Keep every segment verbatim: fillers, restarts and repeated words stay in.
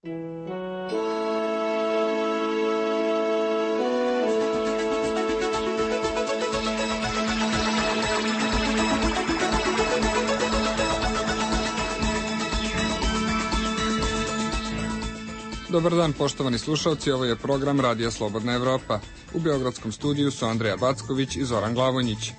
Dobar dan, poštovani slušalci, ovo je program Radija Slobodna Evropa. U beogradskom studiju su Andreja Backović i Zoran Glavonjić.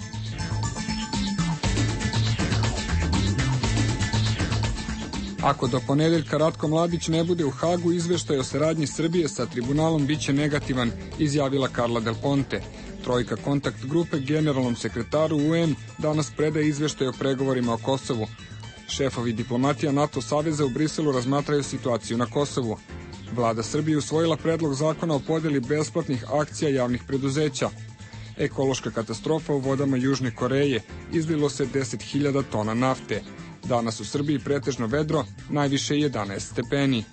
Ako do ponedeljka Ratko Mladić ne bude u Hagu, izveštaj o saradnji Srbije sa tribunalom biće negativan, izjavila Carla Del Ponte. Trojka kontakt grupe generalnom sekretaru U N danas predaje izveštaj o pregovorima o Kosovu. Šefovi diplomatija NATO saveza u Briselu razmatraju situaciju na Kosovu. Vlada Srbije usvojila predlog zakona o podeli besplatnih akcija javnih preduzeća. Ekološka katastrofa u vodama Južne Koreje, izlilo se deset hiljada tona nafte. Danas u Srbiji pretežno vedro, najviše jedanaest stepeni.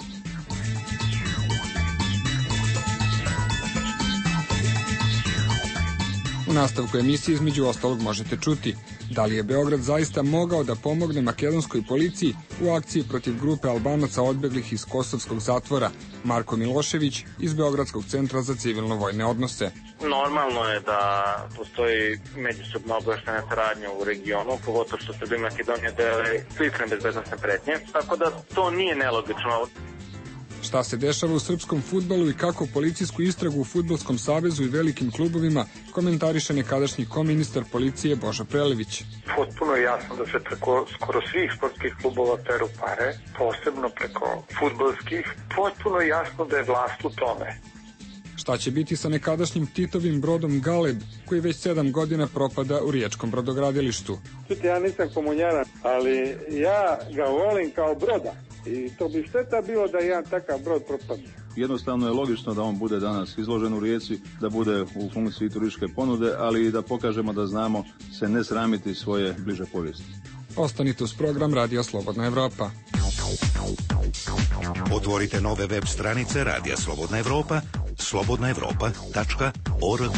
U nastavku emisije između ostalog možete čuti da li je Beograd zaista mogao da pomogne makedonskoj policiji u akciji protiv grupe Albanaca odbeglih iz kosovskog zatvora. Marko Milošević iz Beogradskog centra za civilno-vojne odnose. Normalno je da postoji međusobna obaveštajna saradnja u regionu, pogotovo što Srbija i Makedonija dele slične bezbednosne pretnje, tako da to nije nelogično. Šta se dešava u srpskom fudbalu i kako policijsku istragu u Fudbalskom savezu i velikim klubovima komentariše nekadašnji koministar policije Božo Prelević. Potpuno je jasno da se preko skoro svih sportskih klubova peru pare, posebno preko fudbalskih. Potpuno je jasno da je vlast u tome. Šta će biti sa nekadašnjim Titovim brodom Galeb, koji već sedam godina propada u riječkom brodogradilištu? Čuti, ja nisam komunjaran, ali ja ga volim kao broda. I to bi šteta bilo da jedan takav brod propadne. Jednostavno je logično da on bude danas izložen u Rijeci, da bude u funkciji turističke ponude, ali i da pokažemo da znamo se ne sramiti svoje bliže povijesti. Ostanite uz program Radija Slobodna Evropa. Otvorite nove web stranice Radija Slobodna Evropa, slobodna evropa tačka org.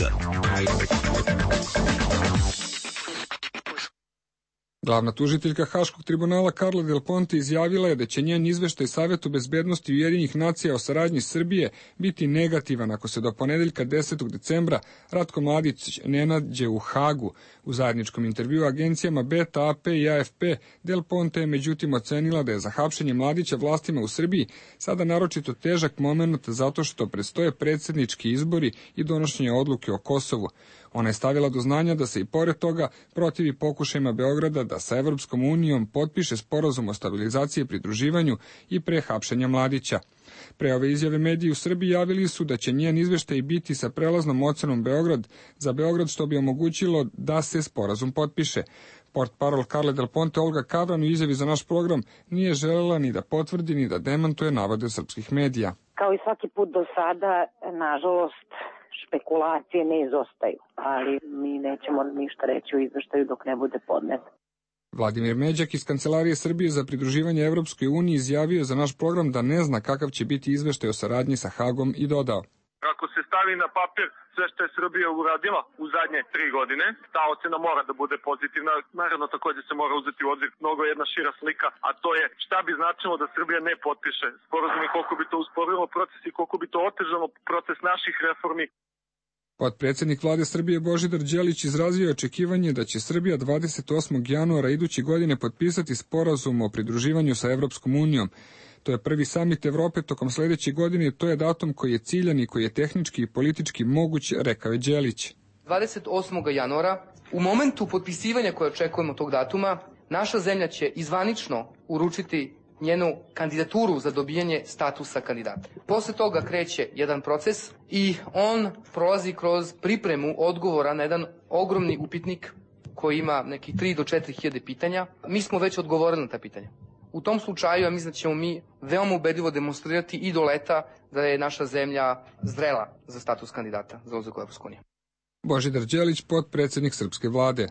Glavna tužiteljka Haškog tribunala Carla Del Ponte izjavila je da će njen izveštaj Savetu bezbednosti Ujedinjenih nacija o saradnji Srbije biti negativan ako se do ponedeljka desetog decembra Ratko Mladić ne nađe u Hagu. U zajedničkom intervjuu agencijama Beta, A P i A F P Del Ponte je međutim ocenila da je za hapšenje Mladića vlastima u Srbiji sada naročito težak moment zato što predstoje predsjednički izbori i donošenje odluke o Kosovu. Ona je stavila do znanja da se i pored toga protivi pokušajima Beograda da sa Evropskom unijom potpiše sporazum o stabilizaciji i pridruživanju i pre hapšenja Mladića. Pre ove izjave mediji u Srbiji javili su da će njen izveštaj biti sa prelaznom ocenom Beograd za Beograd, što bi omogućilo da se sporazum potpiše. Portparol Carle Del Ponte Olga Kavran u izjavi za naš program nije želela ni da potvrdi ni da demantuje navode srpskih medija. Kao i svaki put do sada, nažalost, špekulacije ne izostaju, ali mi nećemo ništa reći u izveštaju dok ne bude podnet. Vladimir Međak iz Kancelarije Srbije za pridruživanje Evropskoj uniji izjavio za naš program da ne zna kakav će biti izveštaj o saradnji sa Hagom i dodao: Ako se stavi na papir sve što je Srbija uradila u zadnje tri godine, ta ocena mora da bude pozitivna. Naravno, također se mora uzeti u obzir mnogo jedna šira slika, a to je šta bi značilo da Srbija ne potpiše sporazum i koliko bi to usporilo proces i koliko bi to otežalo proces naših reformi. Potpredsjednik vlade Srbije Božidar Đelić izrazio je očekivanje da će Srbija dvadeset osmog januara iduće godine potpisati sporazum o pridruživanju sa Evropskom unijom. To je prvi samit Evrope tokom sledeće godine i to je datum koji je ciljan i koji je tehnički i politički moguć, rekao je Đelić. dvadeset osmog januara, u momentu potpisivanja koje očekujemo tog datuma, naša zemlja će izvanično uručiti njenu kandidaturu za dobijanje statusa kandidata. Posle toga kreće jedan proces i on prolazi kroz pripremu odgovora na jedan ogromni upitnik koji ima nekih tri do četiri hiljade pitanja. Mi smo već odgovorili na ta pitanja. U tom slučaju, ja mislim da ćemo mi veoma ubedljivo demonstrirati i do leta da je naša zemlja zrela za status kandidata za ulazak u Evropsku uniju. Božidar Đelić, potpredsjednik srpske vlade.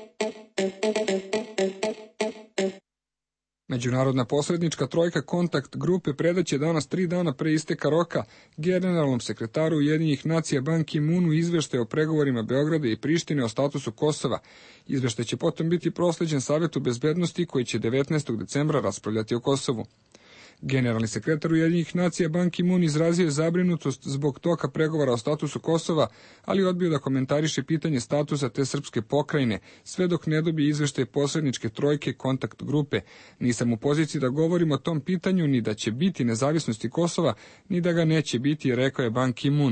Međunarodna posrednička trojka kontakt grupe predaće danas tri dana pre isteka roka generalnom sekretaru Ujedinjenih nacija Ban Ki-moonu izveštaj o pregovorima Beograda i Prištine o statusu Kosova. Izveštaj će potom biti prosleđen Savetu bezbednosti koji će devetnaestog decembra raspravljati o Kosovu. Generalni sekretar Ujedinjenih nacija Ban Ki-moon izrazio je zabrinutost zbog toka pregovora o statusu Kosova, ali odbio da komentariše pitanje statusa te srpske pokrajine, sve dok ne dobije izveštaj posredničke trojke kontakt grupe. Nisam u poziciji da govorim o tom pitanju, ni da će biti nezavisnosti Kosova, ni da ga neće biti, rekao je Ban Ki-moon.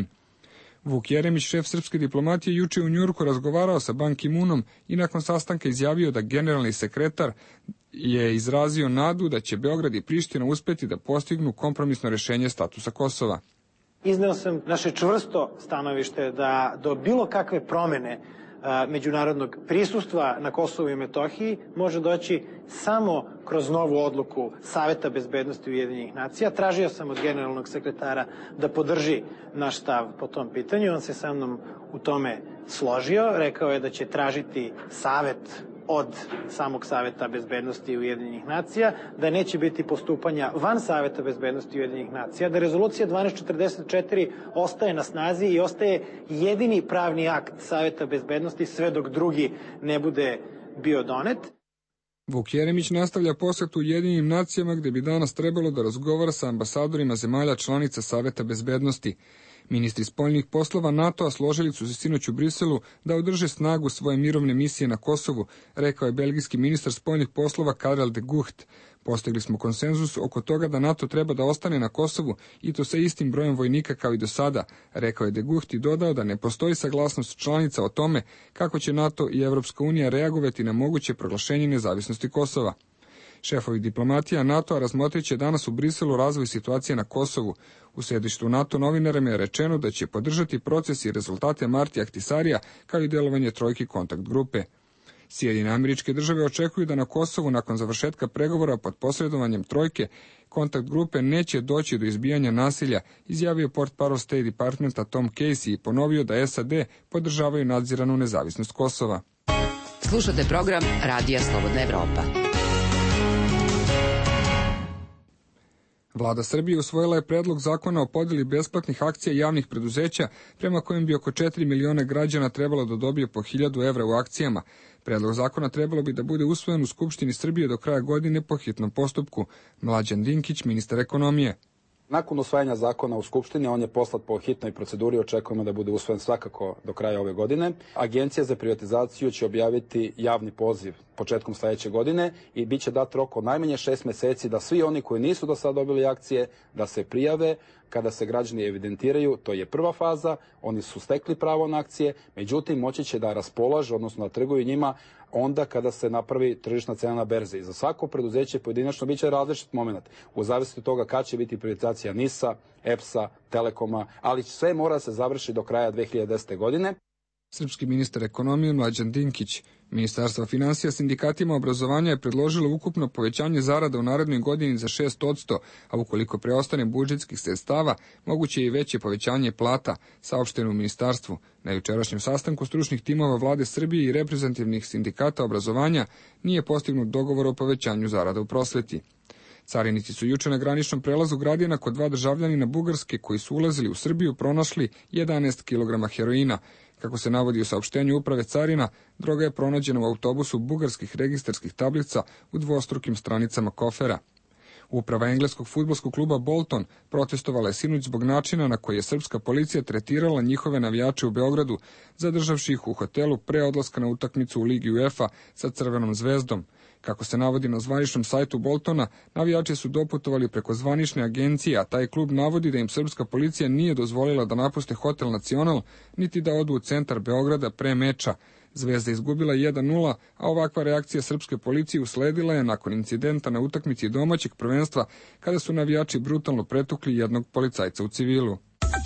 Vuk Jeremić, šef srpske diplomatije, juče u Njujorku razgovarao sa Ban Ki-moonom i nakon sastanka izjavio da generalni sekretar je izrazio nadu da će Beograd i Priština uspeti da postignu kompromisno rešenje statusa Kosova. Izneo sam naše čvrsto stanovište da do bilo kakve promene međunarodnog prisustva na Kosovu i Metohiji može doći samo kroz novu odluku Saveta bezbednosti Ujedinjenih nacija. Tražio sam od generalnog sekretara da podrži naš stav po tom pitanju. On se sa mnom u tome složio. Rekao je da će tražiti savet od samog Saveta bezbednosti Ujedinjenih nacija, da neće biti postupanja van Saveta bezbednosti Ujedinjenih nacija, da rezolucija dvanaest četrdeset četiri ostaje na snazi i ostaje jedini pravni akt Saveta bezbednosti sve dok drugi ne bude bio donet. Vuk Jeremić nastavlja posetu Ujedinjenim nacijama gde bi danas trebalo da razgovara sa ambasadorima zemalja članica Saveta bezbednosti. Ministri spoljnih poslova NATO-a složili su se sinoć u Briselu da održe snagu svoje mirovne misije na Kosovu, rekao je belgijski ministar spoljnih poslova Karel de Gucht. Postigli smo konsenzus oko toga da NATO treba da ostane na Kosovu i to sa istim brojem vojnika kao i do sada, rekao je de Gucht i dodao da ne postoji saglasnost članica o tome kako će NATO i Evropska unija reagovati na moguće proglašenje nezavisnosti Kosova. Šefovi diplomatija NATO-a razmotrit će danas u Briselu razvoj situacije na Kosovu. U sedištu NATO novinarima je rečeno da će podržati proces i rezultate Martija Ahtisarija kao i delovanje trojke kontakt grupe. Sjedinjene Američke Države očekuju da na Kosovu nakon završetka pregovora pod posredovanjem trojke kontakt grupe neće doći do izbijanja nasilja, izjavio portparol State Departmenta Tom Casey i ponovio da S A D podržavaju nadziranu nezavisnost Kosova. Slušate program Radija Slobodna Evropa. Vlada Srbije usvojila je predlog zakona o podeli besplatnih akcija javnih preduzeća, prema kojem bi oko četiri miliona građana trebalo da dobije po hiljadu evra u akcijama. Predlog zakona trebalo bi da bude usvojen u Skupštini Srbije do kraja godine po hitnom postupku. Mlađan Dinkić, ministar ekonomije. Nakon usvajanja zakona u Skupštini, on je poslat po hitnoj proceduri, očekujemo da bude usvojen svakako do kraja ove godine. Agencija za privatizaciju će objaviti javni poziv početkom sledeće godine i bit će dat rok od najmanje šest meseci da svi oni koji nisu do sada dobili akcije da se prijave. Kada se građani evidentiraju, to je prva faza, oni su stekli pravo na akcije, međutim moći će da raspolažu, odnosno da trguju njima onda kada se napravi tržišna cena na berzi. Za svako preduzeće pojedinačno biće različit moment, u zavisnosti od toga kad će biti privatizacija NIS-a, E P S-a, Telekoma, ali sve mora da se završi do kraja dve hiljade desete. godine. Srpski ministar ekonomije Mlađan Dinkić. Ministarstvo finansija sindikatima obrazovanja je predložilo ukupno povećanje zarada u narednoj godini za šest posto, a ukoliko preostane budžetskih sredstava, moguće je i veće povećanje plata, saopšteno u ministarstvu. Na jučerašnjem sastanku stručnih timova Vlade Srbije i reprezentativnih sindikata obrazovanja nije postignut dogovor o povećanju zarada u prosveti. Carinici su juče na graničnom prelazu Gradina kod dva državljanina Bugarske koji su ulazili u Srbiju pronašli jedanaest kilograma heroina. Kako se navodi u saopštenju uprave carina, droga je pronađena u autobusu bugarskih registarskih tablica u dvostrukim stranicama kofera. Uprava engleskog fudbalskog kluba Bolton protestovala je sinoć zbog načina na koji je srpska policija tretirala njihove navijače u Beogradu, zadržavši ih u hotelu pre odlaska na utakmicu u Ligi UEFA sa Crvenom zvezdom. Kako se navodi na zvaničnom sajtu Boltona, navijači su doputovali preko zvanične agencije, a taj klub navodi da im srpska policija nije dozvolila da napuste Hotel Nacional, niti da odu u centar Beograda pre meča. Zvezda izgubila jedan nula, a ovakva reakcija srpske policije usledila je nakon incidenta na utakmici domaćeg prvenstva, kada su navijači brutalno pretukli jednog policajca u civilu.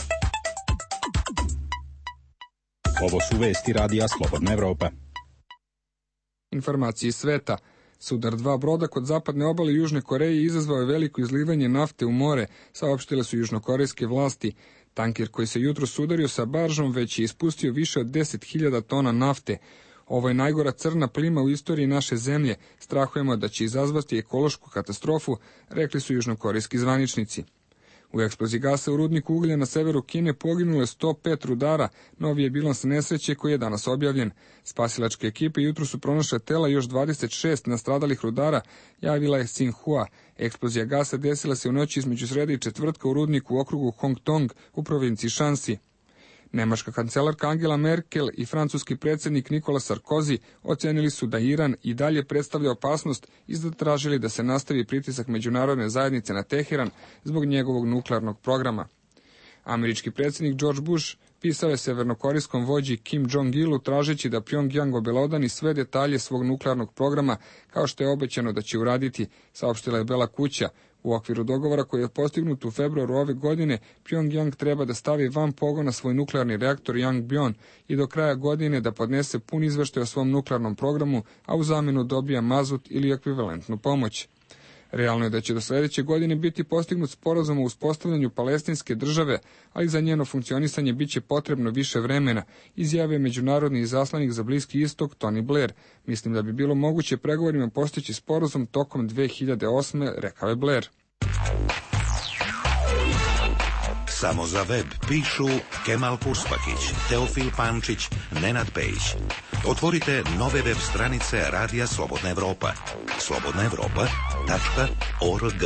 Ovo su vesti Radija Slobodna Evropa. Informacije iz sveta. Sudar dva broda kod zapadne obale Južne Koreje izazvao je veliko izlivanje nafte u more, saopštile su južnokorejske vlasti. Tanker koji se jutro sudario sa baržom već je ispustio više od deset hiljada tona nafte. Ovo je najgora crna plima u istoriji naše zemlje. Strahujemo da će izazvati ekološku katastrofu, rekli su južnokorejski zvaničnici. U eksploziji gasa u rudniku uglja na severu Kine poginulo je sto pet rudara, novi je bilans nesreće koji je danas objavljen. Spasilačke ekipe jutro su pronašle tela još dvadeset šest nastradalih rudara, javila je Xinhua. Eksplozija gasa desila se u noći između srede i četvrtka u rudniku u okrugu Hong Kong u provinciji Shanxi. Nemačka kancelarka Angela Merkel i francuski predsjednik Nicolas Sarkozy ocenili su da Iran i dalje predstavlja opasnost i zatražili da se nastavi pritisak međunarodne zajednice na Teheran zbog njegovog nuklearnog programa. Američki predsjednik George Bush pisao je severnokorejskom vođi Kim Jong-ilu tražeći da Pyongyang obelodani sve detalje svog nuklearnog programa kao što je obećano da će uraditi, saopštila je Bela kuća. U okviru dogovora koji je postignut u februaru ove godine, Pyongyang treba da stavi van pogona svoj nuklearni reaktor Yongbyon i do kraja godine da podnese pun izveštaj o svom nuklearnom programu, a u zamenu dobija mazut ili ekvivalentnu pomoć. Realno je da će do sledeće godine biti postignut sporazum o uspostavljanju palestinske države, ali za njeno funkcionisanje biće potrebno više vremena, izjavio je međunarodni izaslanik za Bliski istok Tony Blair. Mislim da bi bilo moguće pregovorima postići sporazum tokom dve hiljade osme, rekao je Blair. Samo za web pišu Kemal Purspakić, Teofil Pančić, Nenad Pejić. Otvorite nove web stranice Radija Slobodna Evropa. slobodna evropa tačka org.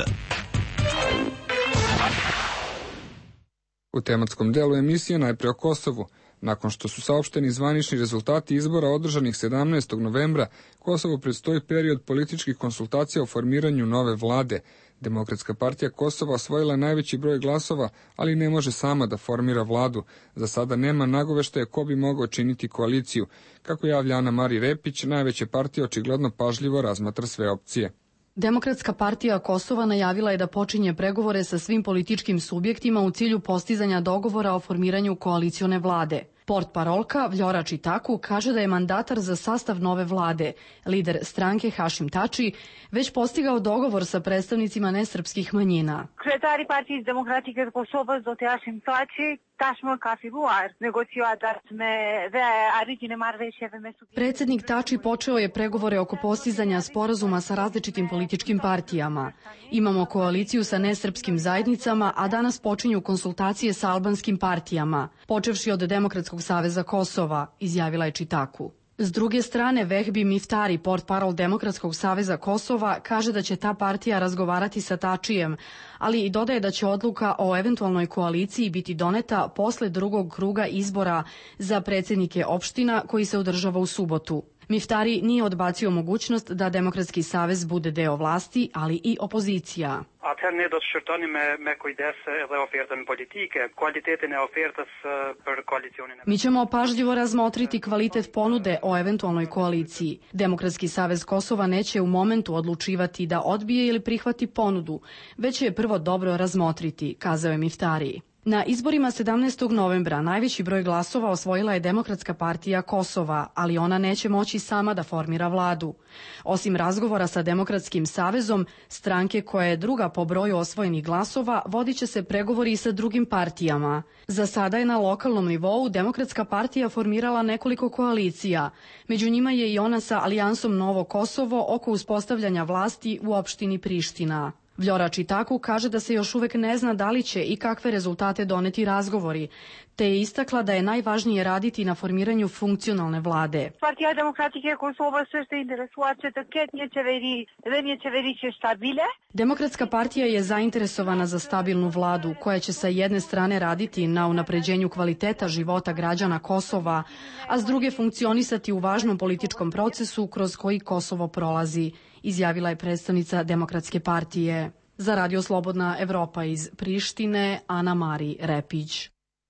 U tematskom delu emisije najpre o Kosovu. Nakon što su saopšteni zvanični rezultati izbora održanih sedamnaestog novembra, Kosovo predstoji period političkih konsultacija o formiranju nove vlade. Demokratska partija Kosova osvojila najveći broj glasova, ali ne može sama da formira vladu. Za sada nema nagoveštaja ko bi mogao činiti koaliciju. Kako javlja Ana Mari Repić, najveća partija očigledno pažljivo razmatra sve opcije. Demokratska partija Kosova najavila je da počinje pregovore sa svim političkim subjektima u cilju postizanja dogovora o formiranju koalicione vlade. Portparolka Vljora Čitaku kaže da je mandatar za sastav nove vlade, lider stranke Hašim Tači, već postigao dogovor sa predstavnicima nesrpskih manjina. Kryetari Partisë Demokratike të Kosovës zoti Hashim Tači tashmë ka filluar negociatat me dhe arritjen e marrëveshjeve me subjekte. Predsednik Tači počeo je pregovore oko postizanja sporazuma sa različitim političkim partijama. Imamo koaliciju sa nesrpskim zajednicama, a danas počinju konsultacije sa albanskim partijama, počevši od Demokratskog saveza Kosova, izjavila je Čitaku. S druge strane, Vehbi Miftari, portparol Demokratskog saveza Kosova, kaže da će ta partija razgovarati sa Tačijem, ali i dodaje da će odluka o eventualnoj koaliciji biti doneta posle drugog kruga izbora za predsjednike opština koji se održava u subotu. Miftari nije odbacio mogućnost da Demokratski savez bude deo vlasti, ali i opozicija. Atëherë ne do të shqyrtoni me me kujdes edhe ofertën politike, kualitetin e ofertës për koalicionin. Mi ćemo pažljivo razmotriti kvalitet ponude o eventualnoj koaliciji. Demokratski savez Kosova neće u momentu odlučivati da odbije ili prihvati ponudu, već je prvo dobro razmotriti, kazao je Miftari. Na izborima sedamnaestog novembra najveći broj glasova osvojila je Demokratska partija Kosova, ali ona neće moći sama da formira vladu. Osim razgovora sa Demokratskim savezom, stranke koja je druga po broju osvojenih glasova, vodit će se pregovori i sa drugim partijama. Za sada je na lokalnom nivou Demokratska partija formirala nekoliko koalicija. Među njima je i ona sa Alijansom Novo Kosovo oko uspostavljanja vlasti u opštini Priština. Vljora Čitaku kaže da se još uvek ne zna da li će i kakve rezultate doneti razgovori, te je istakla da je najvažnije raditi na formiranju funkcionalne vlade. Partija Demokratike Kosovës është interesuar që të ketë një qeveri dhe një qeveri që stabile. Demokratska partija je zainteresovana za stabilnu vladu koja će sa jedne strane raditi na unapređenju kvaliteta života građana Kosova, a s druge funkcionisati u važnom političkom procesu kroz koji Kosovo prolazi, izjavila je predstavnica Demokratske partije. Za Radio Slobodna Evropa iz Prištine, Ana Mari Repić.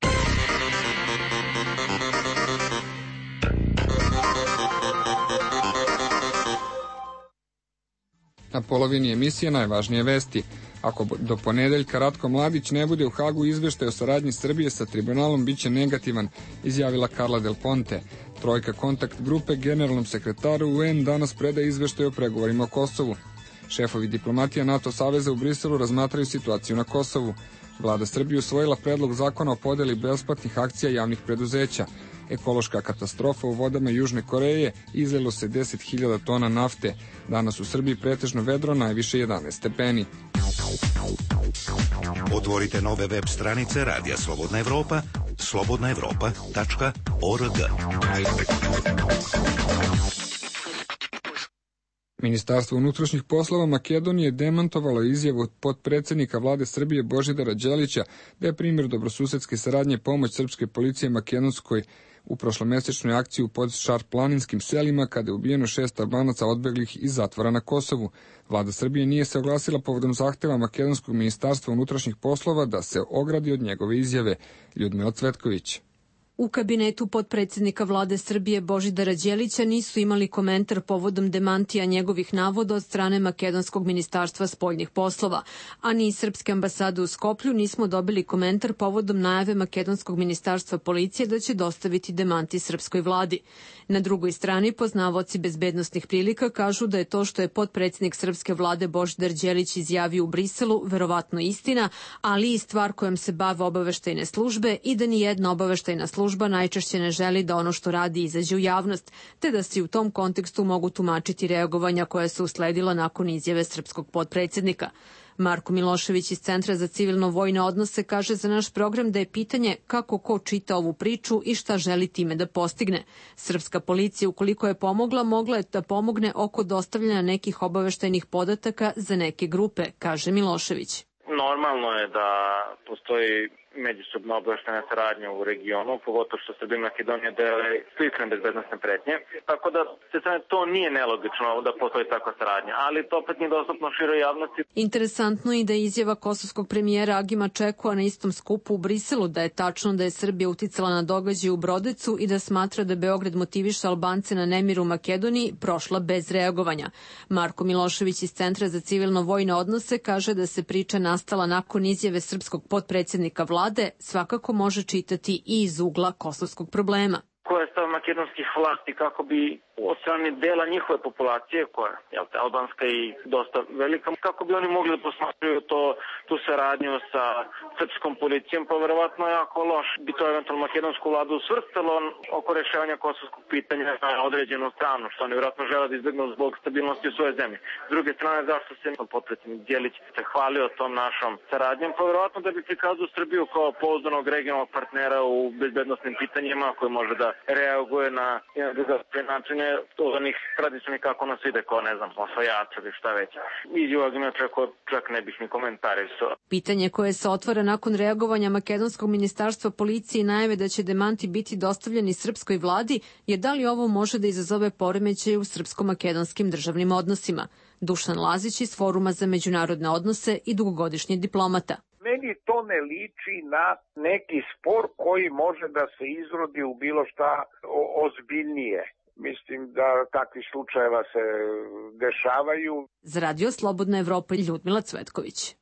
Na polovini emisije najvažnije vesti. Ako do ponedeljka Ratko Mladić ne bude u Hagu, izveštaj o saradnji Srbije sa tribunalom biće negativan, izjavila Carla Del Ponte. Trojka kontakt grupe generalnom sekretaru U N danas predaje izveštaj o pregovorima o Kosovu. Šefovi diplomatija NATO saveza u Briselu razmatraju situaciju na Kosovu. Vlada Srbije usvojila predlog zakona o podeli besplatnih akcija javnih preduzeća. Ekološka katastrofa u vodama Južne Koreje, izlilo se deset hiljada tona nafte. Danas u Srbiji pretežno vedro, najviše jedanaest stepeni. Otvorite nove web stranice Radija Slobodna Evropa, slobodna evropa tačka org. Ministarstvo unutrašnjih poslova Makedonije demantovalo izjavu potpredsjednika vlade Srbije Božidara Đelića da je primjer dobrosusedske saradnje pomoć srpske policije Makedonskoj u prošlomesečnoj akciji pod Šar-planinskim selima kada je ubijeno šest Albanaca odbeglih iz zatvora na Kosovu. Vlada Srbije nije se oglasila povodom zahteva Makedonskog ministarstva unutrašnjih poslova da se ogradi od njegove izjave. Ljudmila Cvetković. U kabinetu potpredsjednika vlade Srbije Božidara Đelića nisu imali komentar povodom demantija njegovih navoda od strane Makedonskog ministarstva spoljnih poslova, a ni iz Srpske ambasade u Skoplju nismo dobili komentar povodom najave Makedonskog ministarstva policije da će dostaviti demanti srpskoj vladi. Na drugoj strani, poznavaoci bezbednostnih prilika kažu da je to što je potpredsjednik srpske vlade Božidar Đelić izjavio u Briselu verovatno istina, ali i stvar kojom se bave obaveštajne službe i da ni jedna obaveštajna služba služba najčešće ne želi da ono što radi izađe u javnost, te da se u tom kontekstu mogu tumačiti reagovanja koja su usledila nakon izjave srpskog potpredsjednika. Marko Milošević iz Centra za civilno-vojne odnose kaže za naš program da je pitanje kako ko čita ovu priču i šta želi time da postigne. Srpska policija, ukoliko je pomogla, mogla je da pomogne oko dostavljanja nekih obaveštajnih podataka za neke grupe, kaže Milošević. Normalno je da postoji međusobna obaveštajna saradnja u regionu, pogotovo što Srbija i Makedonija dele slične bezbednosne pretnje. Tako da se to nije nelogično da postoji takva saradnja, ali to opet nije dostupno široj javnosti. Interesantno je da je izjava kosovskog premijera Agima Čekua na istom skupu u Briselu da je tačno da je Srbija uticala na događaje u Brodecu i da smatra da Beograd motiviše Albance na nemir u Makedoniji prošla bez reagovanja. Marko Milošević iz Centra za civilno-vojne odnose kaže da se priča nastala nakon izjave srpskog potpredsjednika vlade svakako može čitati i iz ugla kosovskog problema. Koja je stav makedonskih vlasti kako bi od strane dela njihove populacije, koja je albanska i dosta velika, kako bi oni mogli da posmatraju to, tu saradnju sa srpskom policijom, pa verovatno jako loš bi to eventualno makedonsku vladu usvrstalo oko rešavanja kosovskog pitanja na određenu stranu, što oni vjerojatno žele da izbjegnu zbog stabilnosti u svoje zemlje. S druge strane, zašto se potpredsjednik Đelić se hvalio tom našom saradnjom, pa verovatno da bi prikazao Srbiju kao pouzdanog regionalnog partnera u bezbednostnim pitanjima koji može da reaguje na drugačije načine od onih tradicionalnih kako nas ide, kao ne znam, osvajača ili šta već. Izjava Agima Čekua čak ne bih ni komentarisao. Pitanje koje se otvara nakon reagovanja Makedonskog ministarstva policije i najave da će demanti biti dostavljeni srpskoj vladi je da li ovo može da izazove poremećaje u srpsko-makedonskim državnim odnosima. Dušan Lazić iz Foruma za međunarodne odnose i dugogodišnji diplomata. Meni to ne liči na neki spor koji može da se izrodi u bilo šta ozbiljnije. Mislim da takvi slučajeva se dešavaju. Za Radio Slobodna Evropa i Ljudmila Cvetković.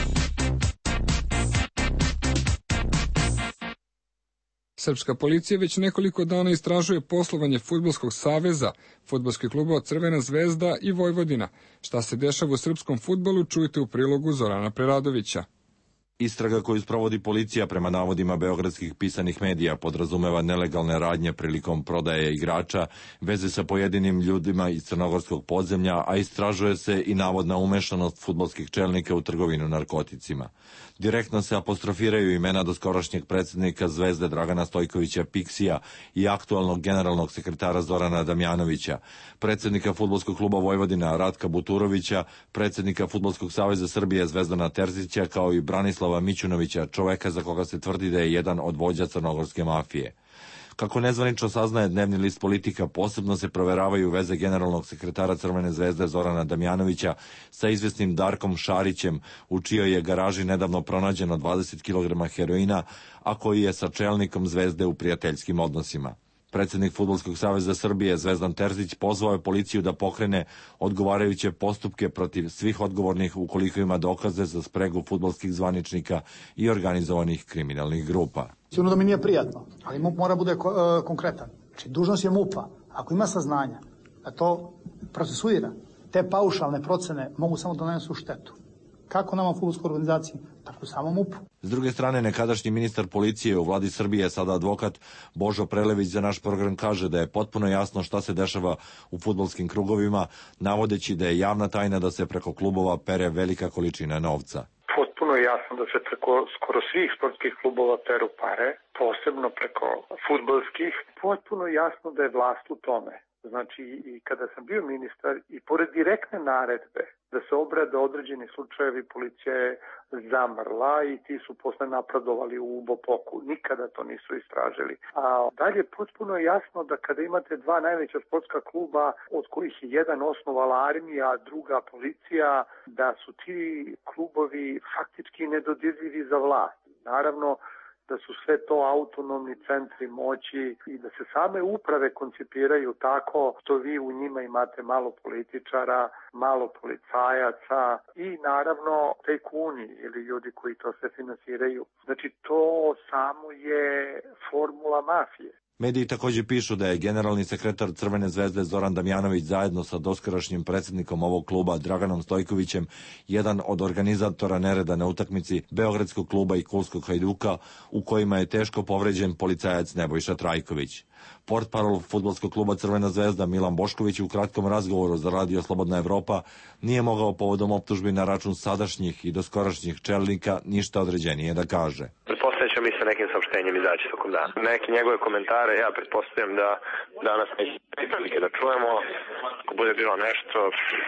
Srpska policija već nekoliko dana istražuje poslovanje Fudbalskog saveza, fudbalskih klubova Crvena zvezda i Vojvodina. Šta se dešava u srpskom fudbalu čujte u prilogu Zorana Preradovića. Istraga koju sprovodi policija prema navodima beogradskih pisanih medija podrazumeva nelegalne radnje prilikom prodaje igrača, veze sa pojedinim ljudima iz crnogorskog podzemlja, a istražuje se i navodna umešanost fudbalskih čelnika u trgovinu narkoticima. Direktno se apostrofiraju imena doskorašnjeg predsjednika Zvezde Dragana Stojkovića Piksija i aktualnog generalnog sekretara Zorana Damjanovića, predsjednika Fudbalskog kluba Vojvodina Ratka Buturovića, predsjednika Fudbalskog saveza Srbije Zvezdana Terzića, kao i Branislava Mićunovića, čoveka za koga se tvrdi da je jedan od vođa crnogorske mafije. Kako nezvanično saznaje dnevni list Politika, posebno se proveravaju veze generalnog sekretara Crvene zvezde Zorana Damjanovića sa izvesnim Darkom Šarićem, u čijoj je garaži nedavno pronađeno dvadeset kilograma heroina, a koji je sa čelnikom Zvezde u prijateljskim odnosima. Predsjednik Fudbalskog saveza Srbije Zvezdan Terzić pozvao je policiju da pokrene odgovarajuće postupke protiv svih odgovornih ukoliko ima dokaze za spregu fudbalskih zvaničnika i organizovanih kriminalnih grupa. Sigurno da mi nije prijatno, ali MUP mora bude konkretan. Znači, dužnost je MUP-a, ako ima saznanja, da to procesuira. Te paušalne procene mogu samo da nanesu štetu. Kako nama fudbalskoj organizaciji, tako samo MUP-u. S druge strane, nekadašnji ministar policije u vladi Srbije, sada advokat Božo Prelević, za naš program kaže da je potpuno jasno šta se dešava u fudbalskim krugovima, navodeći da je javna tajna da se preko klubova pere velika količina novca. Potpuno potpuno je jasno da se preko skoro svih sportskih klubova peru pare, posebno preko fudbalskih, potpuno jasno da je vlast u tome. Znači, i kada sam bio ministar, i pored direktne naredbe da se obrade određeni slučajevi, policija je zamrla i ti su posle napredovali u Bopoku. Nikada to nisu istražili. A dalje potpuno je jasno da kada imate dva najveća sportska kluba, od kojih je jedan osnovala armija, druga policija, da su ti klubovi faktički nedodirljivi za vlast. Naravno, da su sve to autonomni centri moći i da se same uprave koncipiraju tako što vi u njima imate malo političara, malo policajaca i naravno tajkuni ili ljudi koji to sve finansiraju. Znači to samo je formula mafije. Mediji također pišu da je generalni sekretar Crvene zvezde Zoran Damjanović zajedno sa doskorašnjim predsjednikom ovog kluba Draganom Stojkovićem jedan od organizatora nereda na utakmici Beogradskog kluba i Kulskog Hajduka u kojima je teško povređen policajac Nebojša Trajković. Portparol fudbalskog kluba Crvena zvezda Milan Bošković u kratkom razgovoru za Radio Slobodna Evropa nije mogao povodom optužbi na račun sadašnjih i doskorašnjih čelnika ništa određenije da kaže. Pretpostavljam ćemo mi sa nekim saopštenjem izaći tokom dana. Neke njegove komentare ja pretpostavljam da danas neće prilike da čujemo. Ako bude bilo nešto,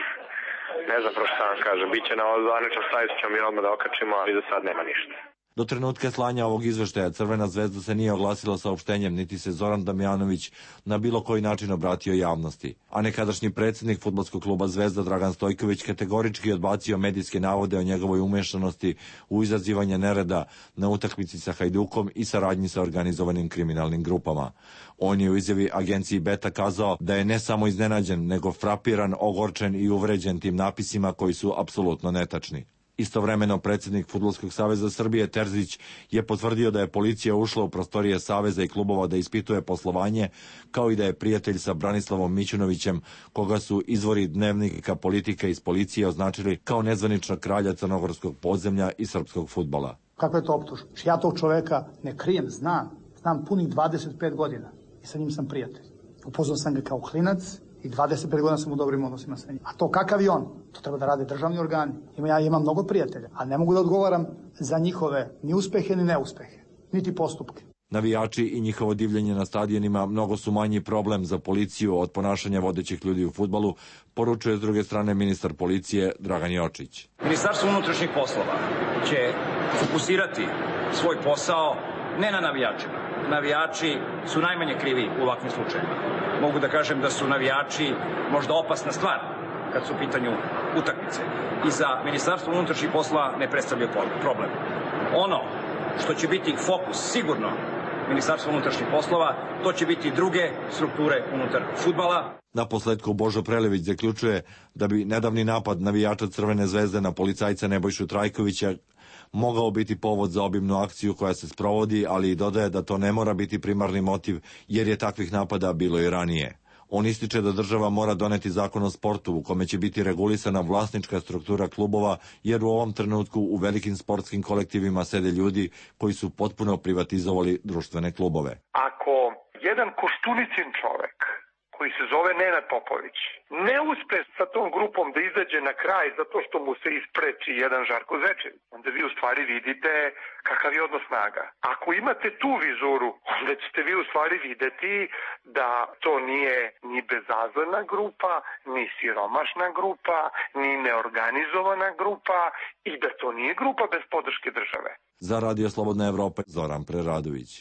ne znam prosto šta vam kažem. Biće na zvaničnom sajtu, ćemo mi odmah da okačimo, ali za sad nema ništa. Do trenutka slanja ovog izveštaja Crvena zvezda se nije oglasila saopštenjem, niti se Zoran Damjanović na bilo koji način obratio javnosti. A nekadašnji predsjednik fudbalskog kluba Zvezda Dragan Stojković kategorički odbacio medijske navode o njegovoj umešanosti u izazivanje nereda na utakmici sa Hajdukom i saradnji sa organizovanim kriminalnim grupama. On je u izjavi agenciji Beta kazao da je ne samo iznenađen, nego frapiran, ogorčen i uvređen tim napisima koji su apsolutno netačni. Istovremeno predsjednik Fudbalskog saveza Srbije Terzić je potvrdio da je policija ušla u prostorije saveza i klubova da ispituje poslovanje, kao i da je prijatelj sa Branislavom Mićunovićem, koga su izvori dnevnika politika iz policije označili kao nezvaničnog kralja crnogorskog podzemlja i srpskog fudbala. Kakva je to optužba? Ja tog čoveka ne krijem, znam. Znam punih dvadeset pet godina i sa njim sam prijatelj. Upoznao sam ga kao klinac i dvadeset pet godina sam u dobrim odnosima sa njim. A to kakav je on? To treba da rade državni organi. Ima, ja imam mnogo prijatelja, a ne mogu da odgovaram za njihove ni uspehe ni neuspehe, niti postupke. Navijači i njihovo divljenje na stadionima mnogo su manji problem za policiju od ponašanja vodećih ljudi u fudbalu, poručuje s druge strane ministar policije Dragan Jočić. Ministarstvo unutrašnjih poslova će fokusirati svoj posao ne na navijačima. Navijači su najmanje krivi u ovakvim slučajima. Mogu da kažem da su navijači možda opasna stvar kad su u pitanju utakmice. I za Ministarstvo unutrašnjih poslova ne predstavljaju problem. Ono što će biti fokus sigurno Ministarstvo unutrašnjih poslova, to će biti druge strukture unutar fudbala. Naposletku Božo Prelević zaključuje da bi nedavni napad navijača Crvene zvezde na policajca Nebojšu Trajkovića mogao biti povod za obimnu akciju koja se sprovodi, ali i dodaje da to ne mora biti primarni motiv, jer je takvih napada bilo i ranije. On ističe da država mora doneti zakon o sportu u kome će biti regulisana vlasnička struktura klubova, jer u ovom trenutku u velikim sportskim kolektivima sede ljudi koji su potpuno privatizovali društvene klubove. Ako jedan Koštunicin čovek koji se zove Nenad Popović ne uspe sa tom grupom da izađe na kraj zato što mu se ispreči jedan Žarko Zečević, onda vi u stvari vidite kakav je odnos snaga. Ako imate tu vizuru, onda ćete vi u stvari videti da to nije ni bezazlena grupa, ni siromašna grupa, ni neorganizovana grupa i da to nije grupa bez podrške države. Za Radio Slobodna Evropa, Zoran Preradović.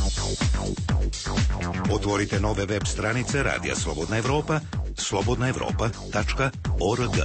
Otvorite nove web stranice Radija Slobodna Evropa, slobodna evropa tačka org.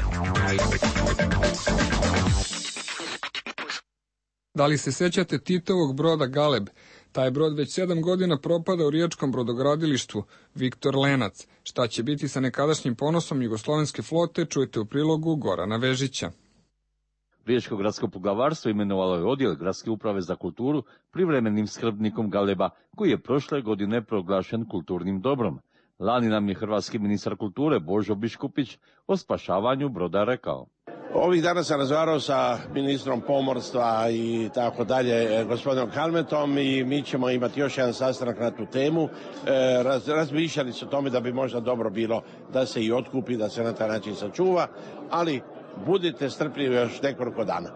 Da li se sećate Titovog broda Galeb? Taj brod već sedam godina propada u riječkom brodogradilištu Viktor Lenac. Šta će biti sa nekadašnjim ponosom jugoslovenske flote, čujete u prilogu Gorana Vežića. Riječko gradsko poglavarstvo imenovalo je odjel Gradske uprave za kulturu privremenim skrbnikom Galeba, koji je prošle godine proglašen kulturnim dobrom. Lani nam je hrvatski ministar kulture Božo Biškupić o spašavanju broda rekao. Ovih dana sam razgovarao sa ministrom pomorstva i tako dalje, gospodinom Kalmetom, i mi ćemo imati još jedan sastanak na tu temu. E, raz, razmišljali su o tome da bi možda dobro bilo da se i otkupi, da se na taj način sačuva, ali budite strpljivi još nekoliko dana.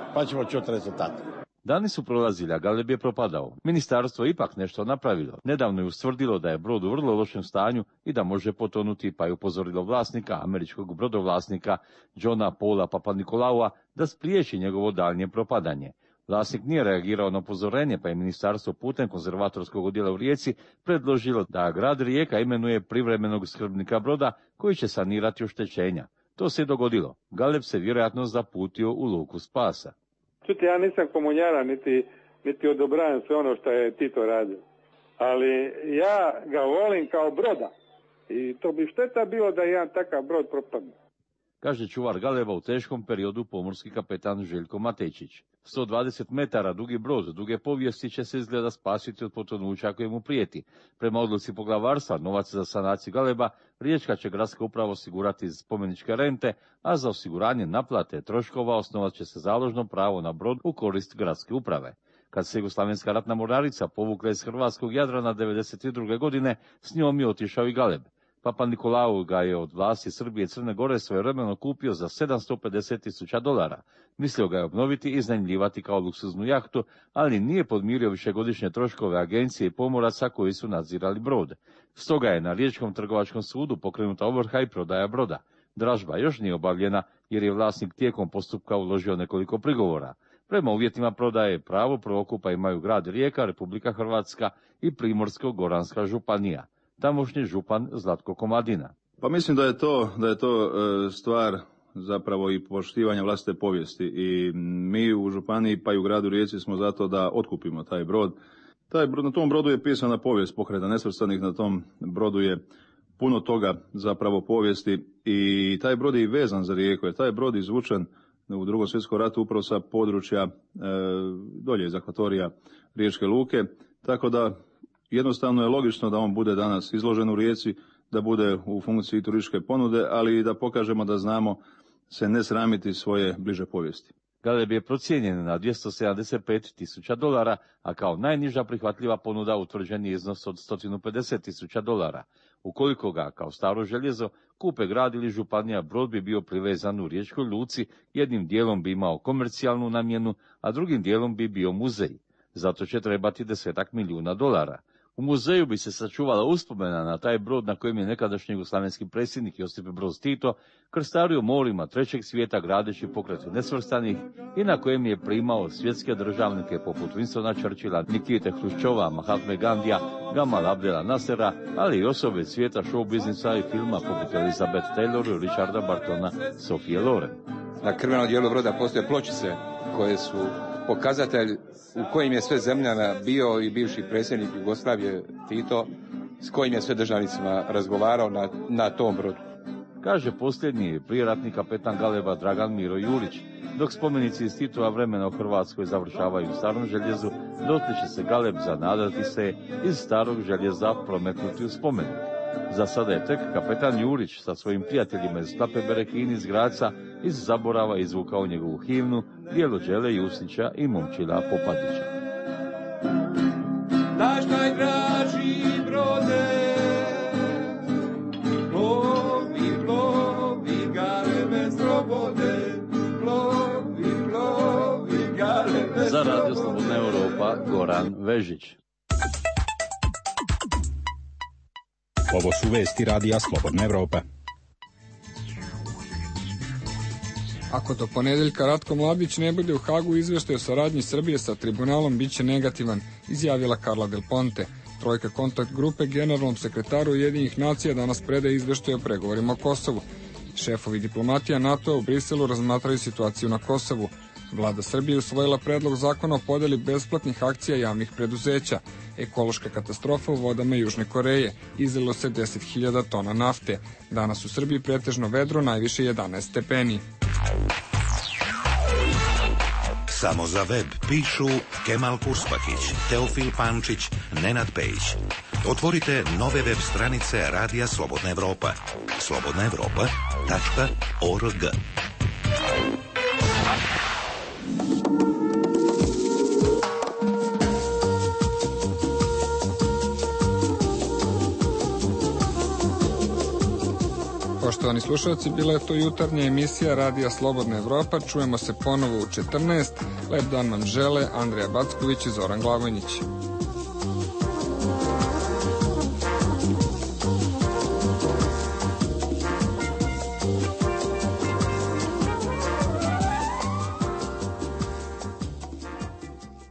pa ćemo čuti rezultate. Dani su prolazili, a Galeb je propadao. Ministarstvo je ipak nešto napravilo. Nedavno je ustvrdilo da je brod u vrlo lošem stanju i da može potonuti, pa je upozorilo vlasnika, američkog brodovlasnika Johna Paula Papanikolaua, da spriječi njegovo daljnje propadanje. Vlasnik nije reagirao na upozorenje, pa je ministarstvo putem konzervatorskog odjela u Rijeci predložilo da grad Rijeka imenuje privremenog skrbnika broda koji će sanirati oštećenja. To se je dogodilo. Galeb se vjerojatno zaputio u luku spasa. Čuti, ja nisam komunjara, niti, niti odobravam sve ono što je Tito radio. Ali ja ga volim kao broda. I to bi šteta bilo da jedan takav brod propadne. Kaže čuvar Galeba u teškom periodu pomorski kapetan Željko Matečić. sto dvadeset metara dugi brod duge povijesti će se izgleda spasiti od potonuća koje mu prijeti. Prema odluci poglavarstva, novac za sanaciju Galeba Riječka će gradska uprava osigurati iz spomeničke rente, a za osiguranje naplate troškova osnovat će se založno pravo na brod u korist gradske uprave. Kad se Jugoslavenska ratna mornarica povukla iz hrvatskog Jadrana devedeset druge godine, s njom je otišao i Galeb. Papanikolaou ga je od vlasti Srbije i Crne Gore svojevremeno kupio za sedamsto pedeset tisuća dolara. Mislio ga je obnoviti i iznajmljivati kao luksuznu jahtu, ali nije podmirio višegodišnje troškove agencije i pomoraca koji su nadzirali brod. Stoga je na Riječkom trgovačkom sudu pokrenuta ovrha i prodaja broda. Dražba još nije obavljena jer je vlasnik tijekom postupka uložio nekoliko prigovora. Prema uvjetima prodaje pravo prvokupa imaju grad Rijeka, Republika Hrvatska i Primorsko-Goranska županija. Tamošnji župan Zlatko Komadina. Pa mislim da je to, da je to e, stvar zapravo i poštivanja vlastite povijesti i mi u županiji pa i u gradu Rijeci smo zato da otkupimo taj brod. Taj brod, na tom brodu je pisana povijest Pokreta nesvrstanih, na tom brodu je puno toga zapravo povijesti i taj brod je i vezan za Rijeku, je taj brod izvučen u Drugom svjetskom ratu upravo sa područja e, dolje iz akvatorija Riječke luke, tako da jednostavno je logično da on bude danas izložen u Rijeci, da bude u funkciji turističke ponude, ali i da pokažemo da znamo se ne sramiti svoje bliže povijesti. Galeb je procijenjen na dvjesto sedamdeset pet tisuća dolara, a kao najniža prihvatljiva ponuda utvrđen je iznos od sto pedeset tisuća dolara. Ukoliko ga, kao staro željezo, kupe grad ili županija, brod bi bio privezan u Riječkoj luci, jednim dijelom bi imao komercijalnu namjenu, a drugim dijelom bi bio muzej. Zato će trebati desetak milijuna dolara. U muzeju bi se sačuvala uspomena na taj brod na kojem je nekadašnji jugoslavenski predsjednik Josip Broz Tito krstario morima trećeg svijeta gradeći pokret nesvrstanih i na kojem je primao svjetske državnike poput Winstona Churchilla, Nikite Hruščova, Mahatme Gandija, Gamal Abdela Nasera, ali i osobe svijeta show biznisa i filma poput Elizabeth Taylor, Richarda Bartona, Sofije Loren. Na krvenom dijelu broda postoje pločice koje su pokazatelj u kojim je sve zemljana bio i bivši predsjednik Jugoslavije Tito, s kojim je sve državnicima razgovarao na, na tom brodu. Kaže posljednji prijeratni kapetan Galeba Dragan Miro Jurić. Dok spomenici iz Titova vremena u Hrvatskoj završavaju u starom željezu, dotle će se Galeb zanadati se iz starog željeza prometnuti u spomenik. Za sada je tek kapetan Jurić sa svojim prijateljima iz Klape Berekini iz Graca iz zaborava izvukao njegovu himnu Dijelo Đele Jusnića i Momčila Popadića. Naš najdraži brode, plovi, plovi, Galebe slobode, plovi, plovi, Galebe slobode. Za Radio Slobodna Europa, Goran Vežić. Ovo su vesti Radija Slobodna Evropa. Ako do ponedeljka Ratko Mladić ne bude u Hagu, izveštaj o saradnji Srbije sa tribunalom biće negativan, izjavila Carla Del Ponte. Trojka kontakt grupe generalnom sekretaru Ujedinjenih nacija danas predaje izveštaj o pregovorima o Kosovu. Šefovi diplomatija NATO u Briselu razmatraju situaciju na Kosovu. Vlada Srbije usvojila predlog zakona o podeli besplatnih akcija javnih preduzeća. Ekološka katastrofa u vodama Južne Koreje. Izlilo se deset hiljada tona nafte. Danas u Srbiji pretežno vedro, najviše jedanaest stepeni. Samo za web pišu Kemal Kurspakić, Teofil Pančić, Nenad Pejić. Otvorite nove web stranice Radija Slobodna Evropa. slobodna evropa tačka org. Poštovani slušalci, bila je to jutarnja emisija Radija Slobodna Evropa. Čujemo se ponovo u četrnaest. Lep dan vam žele Andreja Backović i Zoran Glavonjić.